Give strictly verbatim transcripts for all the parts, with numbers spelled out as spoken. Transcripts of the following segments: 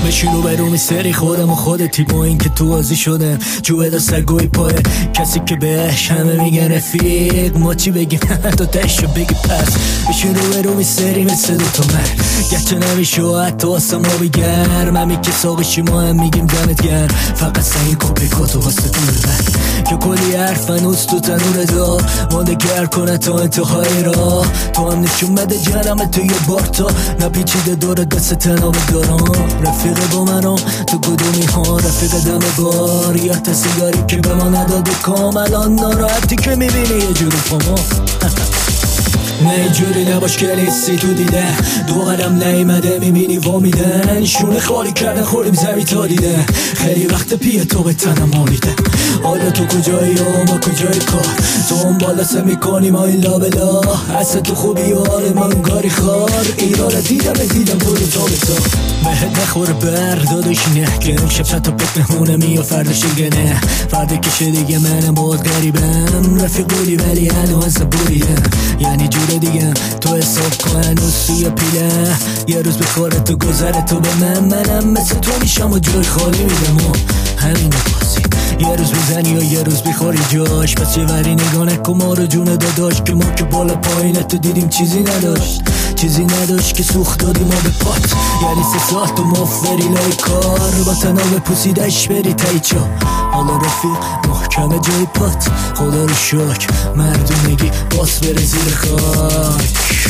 بشینو برو میسری خودم و خودتی با این که تو بازی شدم جو دا سگوی پای کسی که بهش همه میگن رفیق ما چی بگیم تو تشو بگی پس بشینو برو میسری مثل دو تا من گرچه نمیشو حتی واسه ما بگر ممی که ساقشی ما هم میگیم دمت گرم فقط سنگی کپی کاتو واسه دور من که کلی حرف هنوز تو تنور دار مانده گر کنه تا انتهای راه تو هم نشون بده جنم تو یه بار تا نپیچیده داره دست تنام دارم رفیق با منو تو کدومی ها رفیق دم بار یا تا سیگاری که به ما نداده کاملان ناراحتی که میبینی یه جوری پاما نه اینجوری نباش که نیستی تو دیده دو قدم نیمده میبینی وامیدن شونه خالی کردن خوریم زمین تا دیده خیلی وقت پیه تو به تنم مالیده حالا تو کجایی و ما کجای کار تو هم بالا سه میکنیم های لابلا اصلا تو خوبی و حال من گاری خار ایران دیدم دیدم تو رو تا به تا بهت نخور بردادش نه که امشب چند تا پک مهمونه می و فردش گنه فرده کشه دیگه منم باید غریبم رفیق بودی ولی هنوز بودیدم یعنی جوره دیگه تو حساب کن سوی پیله یه روز به کار تو گذره تو به من منم مثل تو میشم و جای خالی میدم و همین بازی یه روز بزنی و یه روز بخوری جاش پس یه وری نگاه نکن ما رو جون داداش که ما که بالا پایینه تو دیدیم چیزی نداشت چیزی نداشت که سوخت دادیم ما به پات یعنی سه ساعت و مفری لای کار با تناب پوسیدش بری تایچا حالا رفیق محکمه جای پات خدا رو شک مردونگی باس بره زیر خاک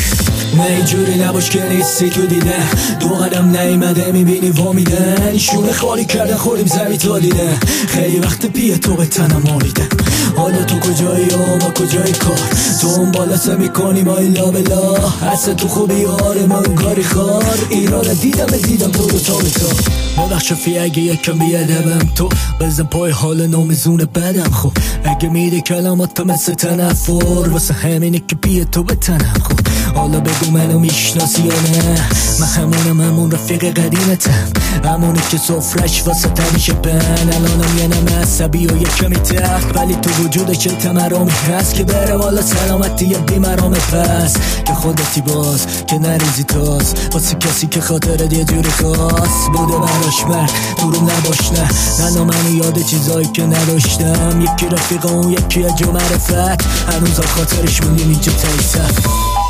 نه اینجوری نباش که نیستی تو دیده دو قدم نیمده میبینی وامیدن شونه خالی کردن خوریم زمین تا دیده خیلی وقت پیه تو به تنم مالیده حالا تو کجایی و ما کجای کار تو هم بالا سه میکنیم های لابلا اصلا تو خوبی آره من گاری خار ایران دیدم دیدم تو رو تا به تا ببخش فی اگه یکم بیادبم تو بزن پای حال نامزون بدم خب اگه میده کلامات مثل تنفر واسه همینه که پیه تو به تنم خب حالا بگو منو میشناسی یا نه من همونم همون رفیق قدیمتم همونی که صفرش واسه تمیشه بن الانم یه نم عصبی و یه کمی تخت ولی تو وجودش تمرامی هست که بره والا سلامتی یه بیمرامه پس که خودتی باز که نریزی تاز واسه کسی که خاطرت یه جوری خاص بوده براش مرد دروم نباش نه نه منو یاد چیزایی که نداشتم یکی رفیق اون یکی اجو معرفت هنوز خاطرش موندیم اینجا تایسف